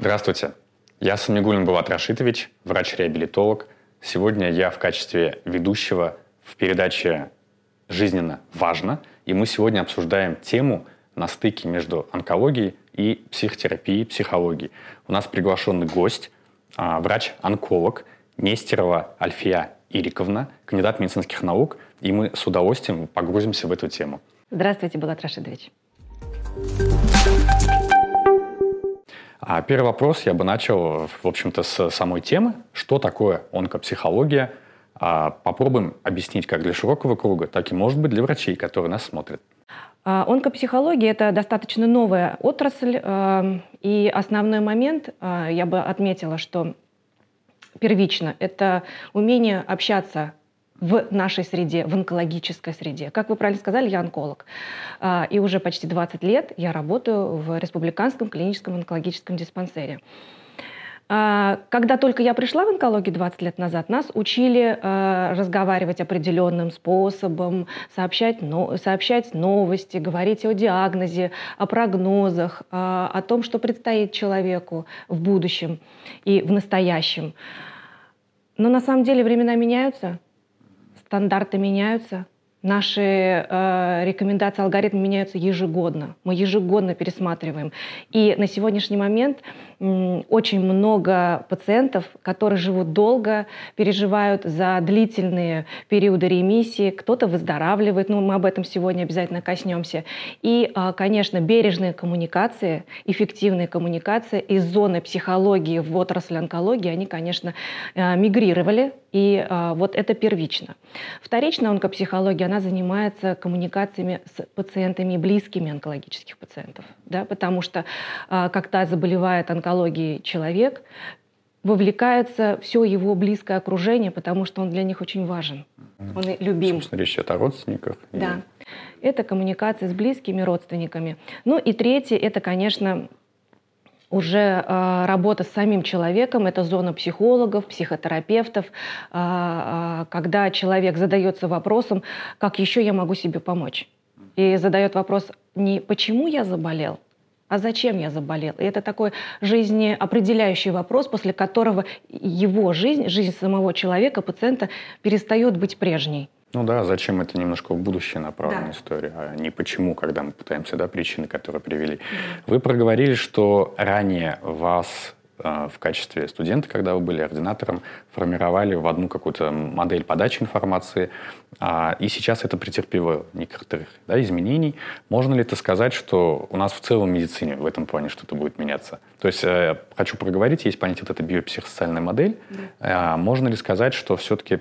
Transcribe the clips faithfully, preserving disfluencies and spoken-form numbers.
Здравствуйте, я Самигуллин Булат Рашитович, врач-реабилитолог. Сегодня я в качестве ведущего в передаче «Жизненно важно», и мы сегодня обсуждаем тему на стыке между онкологией и психотерапией, психологией. У нас приглашенный гость, врач-онколог Нестерова Альфия Ириковна, кандидат медицинских наук, и мы с удовольствием погрузимся в эту тему. Здравствуйте, Булат Рашитович. А первый вопрос я бы начал, в общем-то, с самой темы. Что такое онкопсихология? А попробуем объяснить как для широкого круга, так и, может быть, для врачей, которые нас смотрят. Онкопсихология – это достаточно новая отрасль. И основной момент, я бы отметила, что первично – это умение общаться в нашей среде, в онкологической среде. Как вы правильно сказали, я онколог. И уже почти двадцать лет я работаю в Республиканском клиническом онкологическом диспансере. Когда только я пришла в онкологию двадцать лет назад, нас учили разговаривать определенным способом, сообщать, сообщать новости, говорить о диагнозе, о прогнозах, о том, что предстоит человеку в будущем и в настоящем. Но на самом деле времена меняются. Стандарты меняются, наши э, рекомендации, алгоритмы меняются ежегодно. Мы ежегодно пересматриваем. И на сегодняшний момент м, очень много пациентов, которые живут долго, переживают за длительные периоды ремиссии, кто-то выздоравливает, но мы об этом сегодня обязательно коснемся. И, э, конечно, бережные коммуникации, эффективные коммуникации из зоны психологии в отрасль онкологии, они, конечно, э, мигрировали. И а, вот это первично. Вторично онкопсихология, она занимается коммуникациями с пациентами, близкими онкологических пациентов. Да? Потому что, а, когда заболевает онкологией человек, вовлекается все его близкое окружение, потому что он для них очень важен. Он любим. Собственно, речь идет о родственниках. Да. И... Это коммуникация с близкими родственниками. Ну и третье, это, конечно, уже э, работа с самим человеком, это зона психологов, психотерапевтов, э, э, когда человек задается вопросом, как еще я могу себе помочь. И задает вопрос не почему я заболел, а зачем я заболел. И это такой жизнеопределяющий вопрос, после которого его жизнь, жизнь самого человека, пациента, перестает быть прежней. Ну да, зачем это немножко в будущее направленная да. история, а не почему, когда мы пытаемся, да, причины, которые привели. Да. Вы проговорили, что ранее вас э, в качестве студента, когда вы были ординатором, формировали в одну какую-то модель подачи информации, э, и сейчас это претерпело некоторых, да, изменений. Можно ли это сказать, что у нас в целом в медицине в этом плане что-то будет меняться? То есть, э, хочу проговорить, есть понятие вот эта биопсихосоциальная модель. Да. Э, можно ли сказать, что все-таки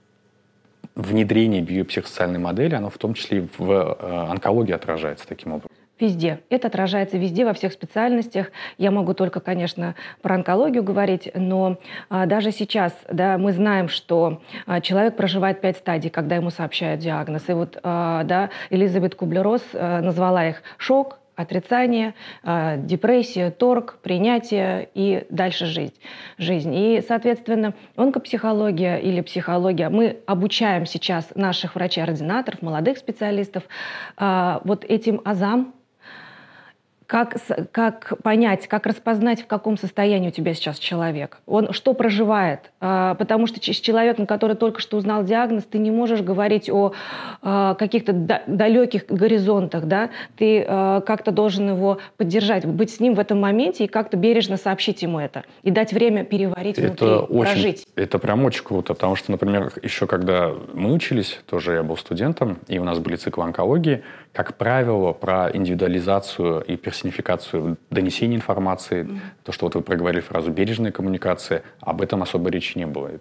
внедрение биопсихосоциальной модели, оно в том числе и в э, онкологии отражается таким образом? Везде. Это отражается везде, во всех специальностях. Я могу только, конечно, про онкологию говорить, но а, даже сейчас, да, мы знаем, что а, человек проживает пять стадий, когда ему сообщают диагноз. И вот а, да, Элизабет Кублер-Росс а, назвала их шок, отрицание, депрессия, торг, принятие и дальше жизнь. жизнь. И, соответственно, онкопсихология или психология, мы обучаем сейчас наших врачей-ординаторов, молодых специалистов вот этим азам, Как, как понять, как распознать, в каком состоянии у тебя сейчас человек, он что проживает. Потому что с человеком, который только что узнал диагноз, ты не можешь говорить о каких-то далеких горизонтах. Да? Ты как-то должен его поддержать, быть с ним в этом моменте и как-то бережно сообщить ему это. И дать время переварить это внутри, очень, прожить. Это прям очень круто, потому что, например, еще когда мы учились, тоже я был студентом, и у нас были циклы онкологии, как правило, про индивидуализацию и персонификацию донесения информации, mm-hmm. то, что вот вы проговорили фразу «бережная коммуникация», об этом особо речи не было.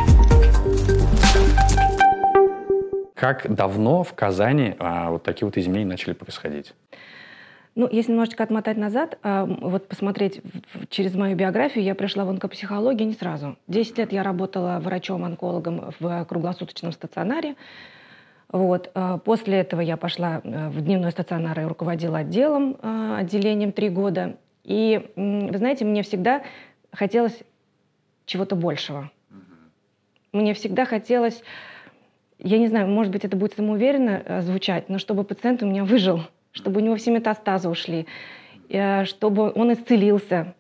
Как давно в Казани а, вот такие вот изменения начали происходить? Ну, если немножечко отмотать назад, вот посмотреть через мою биографию, я пришла в онкопсихологию не сразу. Десять лет я работала врачом-онкологом в круглосуточном стационаре. Вот. После этого я пошла в дневной стационар и руководила отделом, отделением три года. И, вы знаете, мне всегда хотелось чего-то большего. Мне всегда хотелось, я не знаю, может быть, это будет самоуверенно звучать, но чтобы пациент у меня выжил, чтобы у него все метастазы ушли, чтобы он исцелился,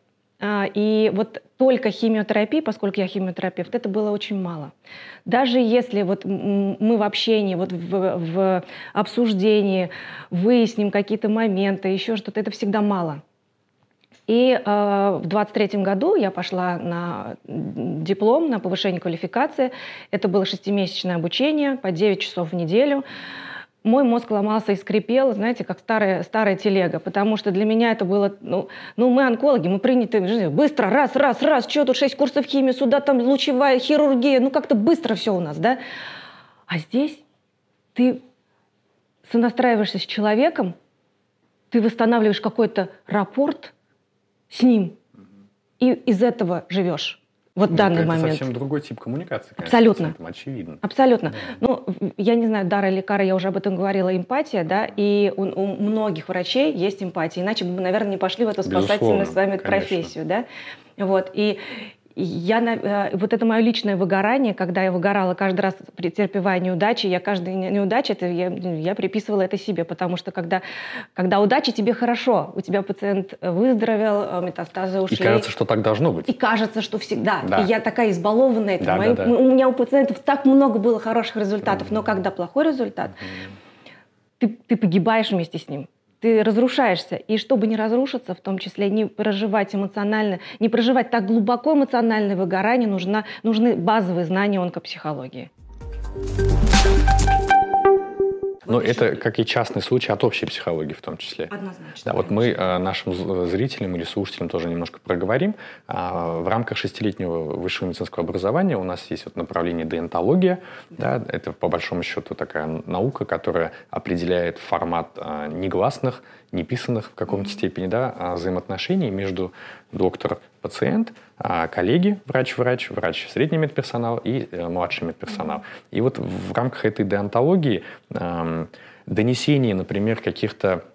И вот только химиотерапия, поскольку я химиотерапевт, это было очень мало. Даже если вот мы в общении, вот в, в обсуждении выясним какие-то моменты, еще что-то, это всегда мало. И э, в двадцать третьем году я пошла на диплом, на повышение квалификации. Это было шестимесячное обучение по девять часов в неделю. Мой мозг ломался и скрипел, знаете, как старая, старая телега, потому что для меня это было, ну, ну мы онкологи, мы приняты в жизни, быстро, раз, раз, раз, что тут шесть курсов химии, сюда там лучевая хирургия, ну как-то быстро все у нас, да. А здесь ты сонастраиваешься с человеком, ты восстанавливаешь какой-то рапорт с ним, и из этого живешь. Вот в данный это момент. Это совсем другой тип коммуникации, конечно. Абсолютно. Очевидно. Абсолютно. Да. Ну, я не знаю, Дара или Кара, я уже об этом говорила, эмпатия, да, и у, у многих врачей есть эмпатия, иначе бы мы, наверное, не пошли в эту спасательную Безусловно, с вами конечно. профессию, да. Вот, и я, вот это мое личное выгорание, когда я выгорала каждый раз, претерпевая неудачи, я каждой неудаче, это, я, я приписывала это себе, потому что когда, когда удача, тебе хорошо, у тебя пациент выздоровел, метастазы ушли. И кажется, что так должно быть. И кажется, что всегда. Да. И я такая избалованная этим. Да, Мои, да, да. У меня у пациентов так много было хороших результатов, mm-hmm. но когда плохой результат, mm-hmm. ты, ты погибаешь вместе с ним. Ты разрушаешься. И чтобы не разрушиться, в том числе не проживать эмоционально, не проживать так глубоко эмоциональное выгорание, нужна, нужны базовые знания онкопсихологии. Но вот это как и частный случай от общей психологии в том числе. Однозначно. Да, вот мы э, нашим зрителям или слушателям тоже немножко проговорим. А, в рамках шестилетнего высшего медицинского образования у нас есть вот направление деонтология. Да. Да, это по большому счету такая наука, которая определяет формат а, негласных, неписанных в каком-то mm-hmm. степени да, взаимоотношений между доктор-пациент, коллеги, врач-врач, врач средний медперсонал и э, младший медперсонал. И вот в рамках этой деонтологии э, донесение, например, каких-то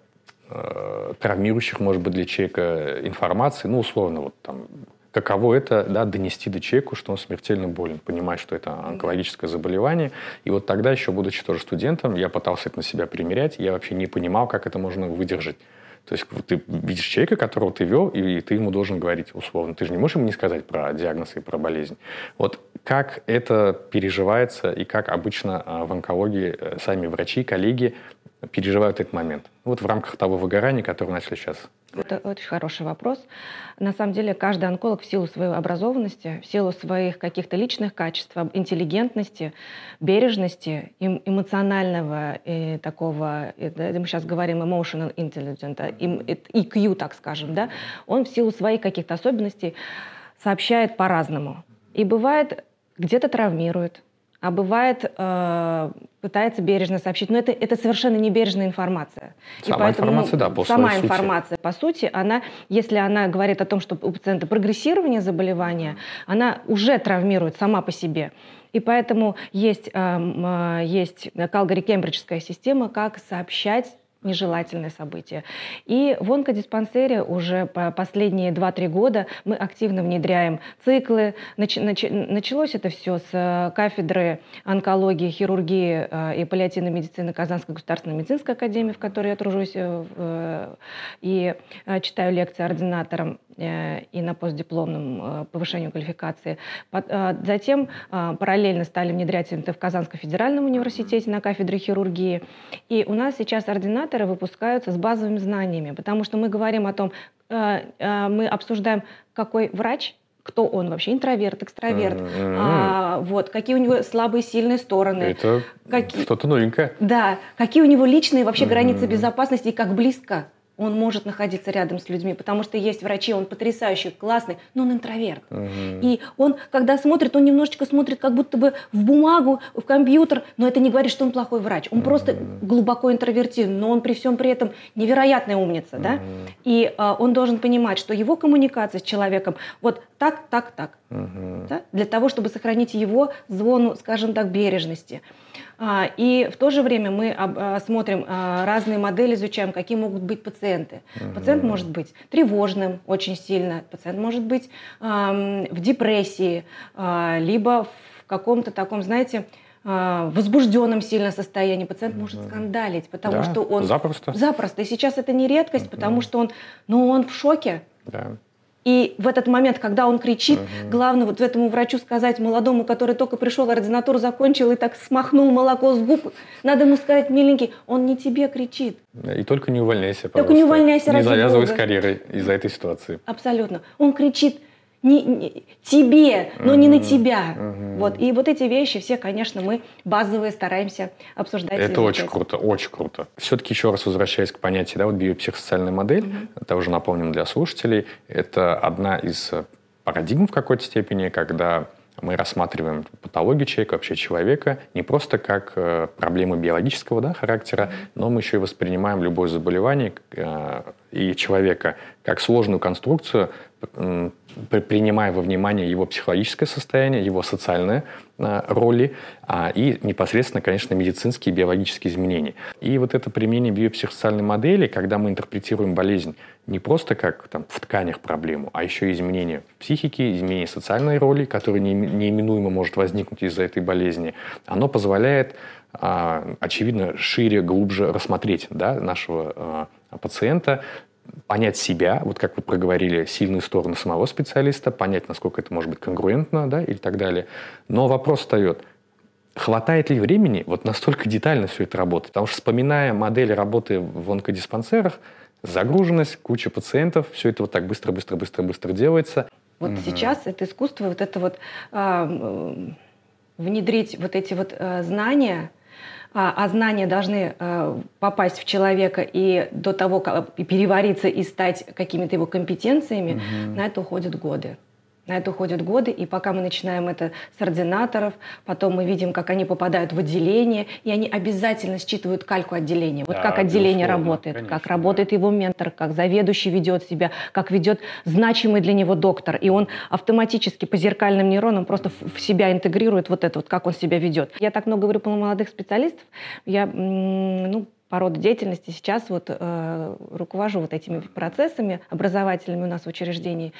э, травмирующих, может быть, для человека информации, ну, условно, вот там, каково это, да, донести до человека, что он смертельно болен, понимать, что это онкологическое заболевание. И вот тогда, еще будучи тоже студентом, я пытался это на себя примерять, я вообще не понимал, как это можно выдержать. То есть ты видишь человека, которого ты вел, и ты ему должен говорить условно. Ты же не можешь ему не сказать про диагноз и про болезнь. Вот как это переживается и как обычно в онкологии сами врачи, коллеги переживают этот момент? Вот в рамках того выгорания, которое начали сейчас. Это очень хороший вопрос. На самом деле каждый онколог в силу своей образованности, в силу своих каких-то личных качеств, интеллигентности, бережности, эмоционального и такого, мы сейчас говорим emotional intelligence, и кью, так скажем, да, он в силу своих каких-то особенностей сообщает по-разному. И бывает, где-то травмирует, а бывает, э, пытается бережно сообщить. Но это, это совершенно не бережная информация. Сама и поэтому, информация, да, по Сама своей информация, сути. по сути, она, если она говорит о том, что у пациента прогрессирование заболевания, она уже травмирует сама по себе. И поэтому есть, э, есть Калгари-Кембриджская система, как сообщать нежелательные события. И в онкодиспансере уже по последние два-три года мы активно внедряем циклы. Нач, нач, началось это все с кафедры онкологии, хирургии э, и паллиативной медицины Казанской государственной медицинской академии, в которой я тружусь э, э, и э, читаю лекции ординаторам э, и на постдипломном э, повышению квалификации. Под, э, затем э, параллельно стали внедрять это в Казанском федеральном университете на кафедре хирургии. И у нас сейчас ординаторы выпускаются с базовыми знаниями, потому что мы говорим о том, э, э, мы обсуждаем, какой врач, кто он вообще, интроверт, экстраверт, mm-hmm. а, вот, какие у него слабые, сильные стороны. Это какие... что-то новенькое. Да, какие у него личные вообще mm-hmm. границы безопасности и как близко он может находиться рядом с людьми, потому что есть врачи, он потрясающий, классный, но он интроверт. Mm-hmm. И он, когда смотрит, он немножечко смотрит как будто бы в бумагу, в компьютер, но это не говорит, что он плохой врач. Он mm-hmm. просто глубоко интровертивен, но он при всем при этом невероятная умница. Mm-hmm. Да? И а, он должен понимать, что его коммуникация с человеком вот так, так, так. Mm-hmm. Да? Для того, чтобы сохранить его зону, скажем так, бережности. И в то же время мы смотрим разные модели, изучаем, какие могут быть пациенты. Uh-huh. Пациент может быть тревожным очень сильно, пациент может быть в депрессии, либо в каком-то таком, знаете, возбужденном сильно состоянии. Пациент uh-huh. может скандалить, потому да, что он... Запросто. Запросто. И сейчас это не редкость, uh-huh. потому что он, ну, он в шоке. Да. И И в этот момент, когда он кричит, угу. главное вот этому врачу сказать, молодому, который только пришел, ординатуру закончил и так смахнул молоко с губ, надо ему сказать, миленький, он не тебе кричит. И только не увольняйся, пожалуйста. Только не увольняйся. Не завязывай с карьерой из-за этой ситуации. Абсолютно. Он кричит не, не, тебе, но mm-hmm. не на тебя. Mm-hmm. Вот. И вот эти вещи все, конечно, мы базовые стараемся обсуждать. Это очень круто, очень круто. Все-таки еще раз возвращаясь к понятию, да, вот биопсихосоциальная модель, mm-hmm. это уже напомним для слушателей, это одна из парадигм в какой-то степени, когда мы рассматриваем патологию человека, вообще человека, не просто как э, проблему биологического, да, характера, mm-hmm. но мы еще и воспринимаем любое заболевание э, и человека как сложную конструкцию, э, принимая во внимание его психологическое состояние, его социальные э, роли э, и непосредственно, конечно, медицинские и биологические изменения. И вот это применение биопсихосоциальной модели, когда мы интерпретируем болезнь не просто как там, в тканях проблему, а еще и изменения в психике, изменения социальной роли, которая не, неименуемо может возникнуть из-за этой болезни, оно позволяет, а, очевидно, шире, глубже рассмотреть, да, нашего а, пациента, понять себя, вот как вы проговорили, сильные стороны самого специалиста, понять, насколько это может быть конгруентно, да, и так далее. Но вопрос встает, хватает ли времени вот настолько детально все это работать? Потому что, вспоминая модель работы в онкодиспансерах, загруженность, куча пациентов, все это вот так быстро-быстро-быстро-быстро делается. Вот mm-hmm. сейчас это искусство, вот это вот э, внедрить вот эти вот э, знания, а, а знания должны э, попасть в человека и до того, как и перевариться и стать какими-то его компетенциями, mm-hmm. на это уходят годы. На это уходят годы, и пока мы начинаем это с ординаторов, потом мы видим, как они попадают в отделение, и они обязательно считывают кальку отделения. Вот да, как отделение работает, конечно, как работает да. его ментор, как заведующий ведет себя, как ведет значимый для него доктор. И он автоматически по зеркальным нейронам просто в себя интегрирует вот это, вот, как он себя ведет. Я так много говорю про молодых специалистов, я, ну, по роду деятельности сейчас вот, э, руковожу вот этими процессами образовательными у нас в учреждении.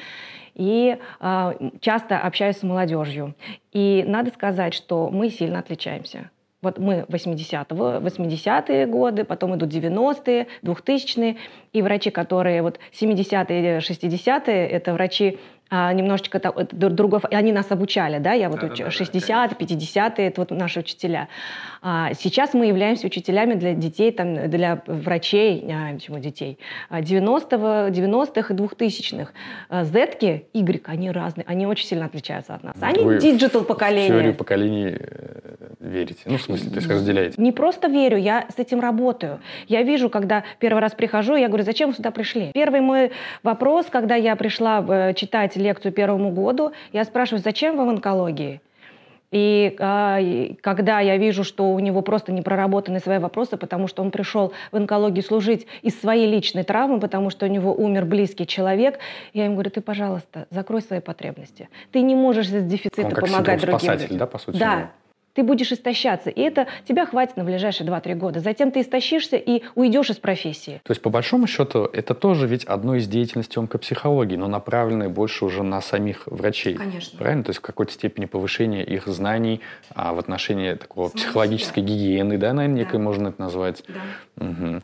И э, часто общаюсь с молодежью. И надо сказать, что мы сильно отличаемся. Вот мы восьмидесятые годы, потом идут девяностые, двухтысячные. И врачи, которые вот семидесятые, шестидесятые, это врачи а, немножечко так, другого, они нас обучали, да, я вот да, уч... да, шестидесятые, пятидесятые, это вот наши учителя. А, сейчас мы являемся учителями для детей, там, для врачей, а, почему детей, девяностых и двухтысячных. Зетки, Y, они разные, они очень сильно отличаются от нас. Они Вы диджитал поколение. В теорию поколений верите? Ну, в смысле, то есть разделяете? Не просто верю, я с этим работаю. Я вижу, когда первый раз прихожу, я говорю, зачем вы сюда пришли? Первый мой вопрос, когда я пришла читать лекцию первому году, я спрашиваю, зачем вы в онкологии? И э, когда я вижу, что у него просто не проработаны свои вопросы, потому что он пришел в онкологию служить из своей личной травмы, потому что у него умер близкий человек, я ему говорю, ты, пожалуйста, закрой свои потребности. Ты не можешь из дефицита он как помогать другим спасатель, людям. Да, по сути? Да. Ты будешь истощаться, и это тебя хватит на ближайшие два-три года. Затем ты истощишься и уйдешь из профессии. То есть, по большому счету, это тоже ведь одно из деятельностей онкопсихологии, но направленное больше уже на самих врачей. Конечно. Правильно? То есть, в какой-то степени повышение их знаний а, в отношении такого Самого психологической себя. Гигиены, да, наверное, да. некой можно это назвать. Да. Угу.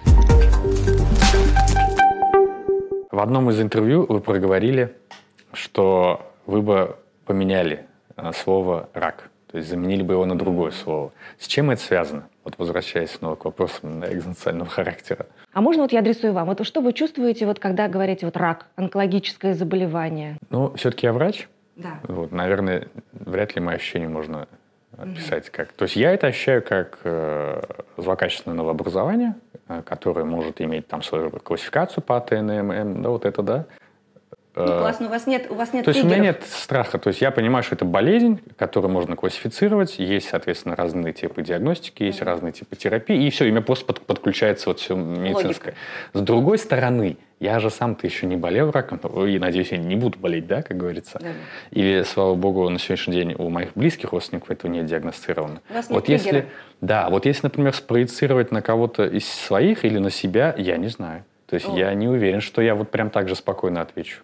В одном из интервью вы проговорили, что вы бы поменяли слово «рак». То есть заменили бы его на другое слово. С чем это связано? Вот возвращаясь снова к вопросам экзистенциального характера. А можно вот я адресую вам? Вот что вы чувствуете, вот, когда говорите вот рак, онкологическое заболевание? Ну, все-таки я врач. Да. Вот, наверное, вряд ли мои ощущения можно описать как... То есть я это ощущаю как э, злокачественное новообразование, э, которое может иметь там свою классификацию по Т Н М М, да, вот это, да. Ну, классно, у вас нет, у вас нет То есть триггеров. у меня нет страха. То есть я понимаю, что это болезнь, которую можно классифицировать. Есть, соответственно, разные типы диагностики, есть mm-hmm. разные типы терапии. И все, и у меня просто под, подключается вот все медицинское. Логика. С другой стороны, я же сам-то еще не болел раком. И, надеюсь, я не буду болеть, да, как говорится. Mm-hmm. Или, слава богу, на сегодняшний день у моих близких родственников этого не диагностировано. У вас нет вот если, да, вот если, например, спроецировать на кого-то из своих или на себя, я не знаю. То есть oh. я не уверен, что я вот прям так же спокойно отвечу.